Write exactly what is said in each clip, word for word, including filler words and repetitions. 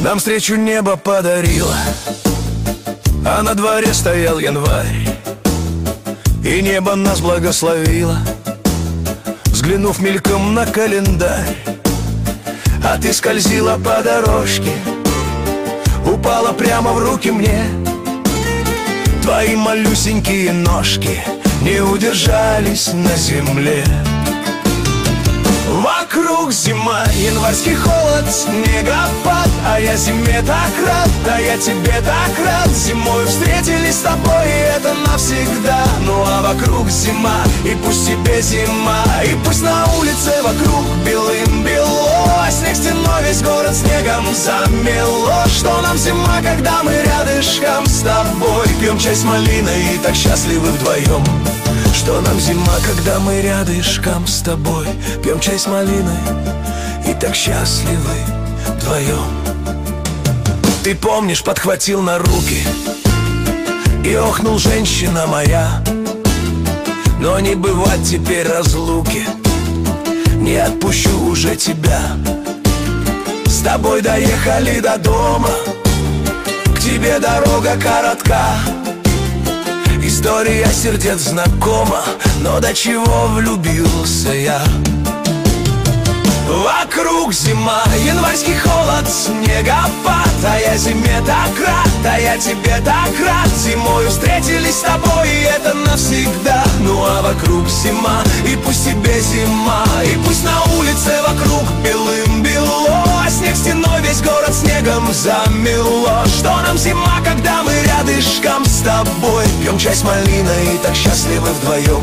Нам встречу небо подарило, а на дворе стоял январь, и небо нас благословило, взглянув мельком на календарь. А ты скользила по дорожке, упала прямо в руки мне. Твои малюсенькие ножки не удержались на земле. Вокруг зима, январский холод, снегопад, а я зиме так рад, а я тебе так рад. Зимой встретились с тобой, и это навсегда. Ну а вокруг зима, и пусть тебе зима, и пусть на улице вокруг белым-бело, а снег стеной весь город снегом замело. Что нам зима, когда мы рядышком с тобой пьем чай с малиной и так счастливы вдвоем? Что нам зима, когда мы рядышком с тобой пьем чай с малиной и так счастливы вдвоем? Ты помнишь, подхватил на руки и охнул, женщина моя. Но не бывать теперь разлуки, не отпущу уже тебя. С тобой доехали до дома, к тебе дорога коротка. История сердец знакома, но до чего влюбился я. Вокруг зима, январский холод, снегопад, а я зиме так рад, а я тебе так рад. Зимою встретились с тобой, и это навсегда. Ну а вокруг зима, и пусть тебе зима, и пусть на улице вокруг белым-бело, а снег стеной весь город снегом замело. Что нам зима, когда мы рядышком с тобой пьем чай с малиной и так счастливы вдвоем?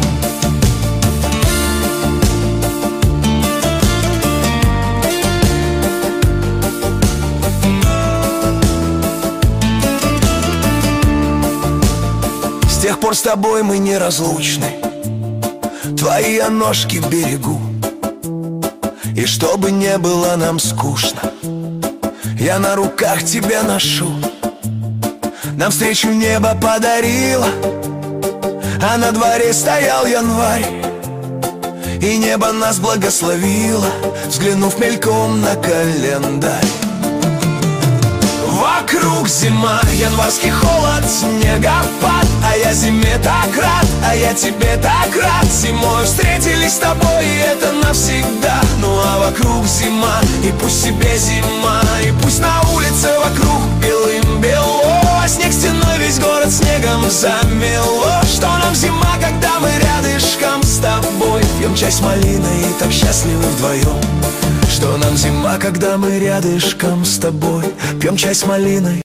С тех пор с тобой мы неразлучны, твои я ножки берегу. И чтобы не было нам скучно, я на руках тебя ношу. Нам встречу небо подарило, а на дворе стоял январь, и небо нас благословило, взглянув мельком на календарь. Вокруг зима, январский холод, снегопад, а я зиме так рад, а я тебе так рад. Зимой встретились с тобой, и это навсегда. Ну а вокруг зима, и пусть тебе зима, и пусть на улице вокруг белым-бело, а снег стеной весь город снегом замело. Что нам зима, когда мы рядышком с тобой пьем чай с малиной и так счастливы вдвоем? Что нам зима, когда мы рядышком с тобой пьем чай с малиной